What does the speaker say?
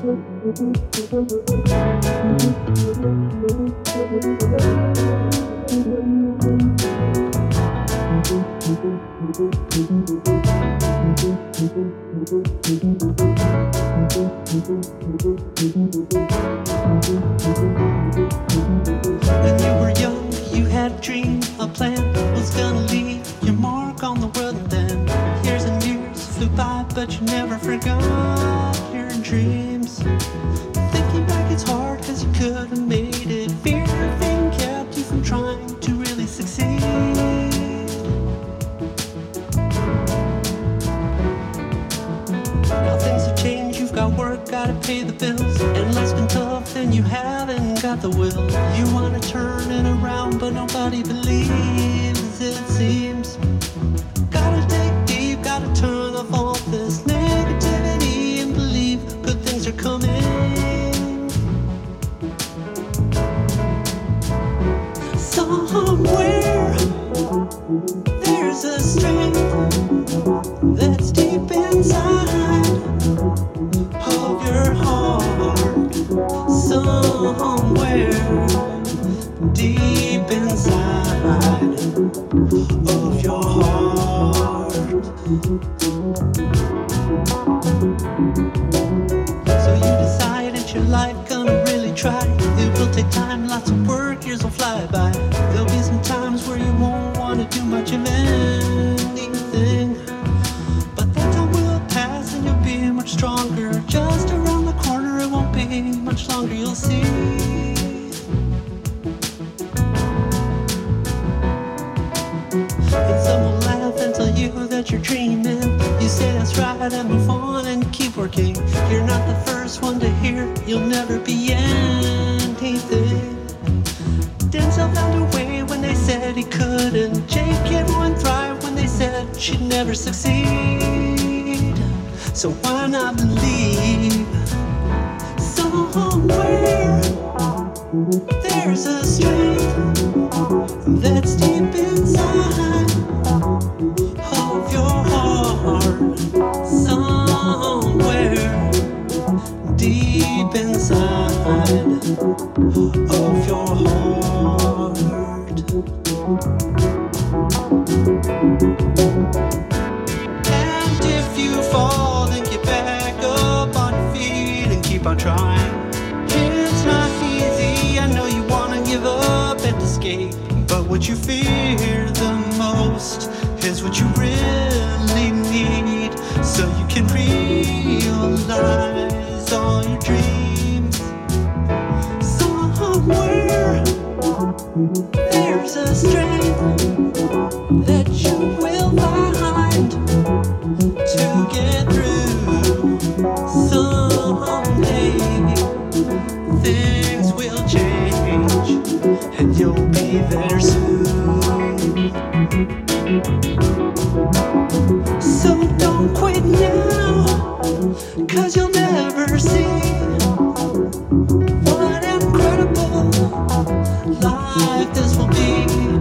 When you were young, you had a dream, a plan was gonna leave your mark on the world. And then years and years flew by, but you never forgot your dreams. Thinking back, it's hard, cause you could have made it. Fear of fame kept you from trying to really succeed. Now things have changed, you've got work, gotta pay the bills, and life's been tough and you haven't got the will. You wanna turn it around, but nobody believes it seems. Gotta dig deep, gotta turn off all this negativity and believe good things are coming. Somewhere there's a strength that's deep inside of your heart. Somewhere deep inside of your heart. So you decided your life gonna really try. It will take time, lots of work, years will fly by. There'll be some times where you won't want to do much of anything, but that time will pass and you'll be much stronger. Just around the corner, it won't be much longer, you'll see. And some will laugh and tell you that you're dreaming. You say that's right and move on and keep working. You're not the first one to hear you'll never be anything. Denzel found a way when they said he couldn't. J.K. Rowling thrived when they said she'd never succeed. So why not believe? Somewhere there's a strength that's deep inside of your heart. Somewhere deep inside of your heart. And if you fall, then get back up on your feet and keep on trying. It's not easy, I know you wanna give up and escape, but what you fear the most is what you really need, so you can realize all your dreams. Somewhere there's a strength that you will find to get through. Someday things will change and you'll be there soon. So don't quit now, cause you'll never see what incredible life this will be.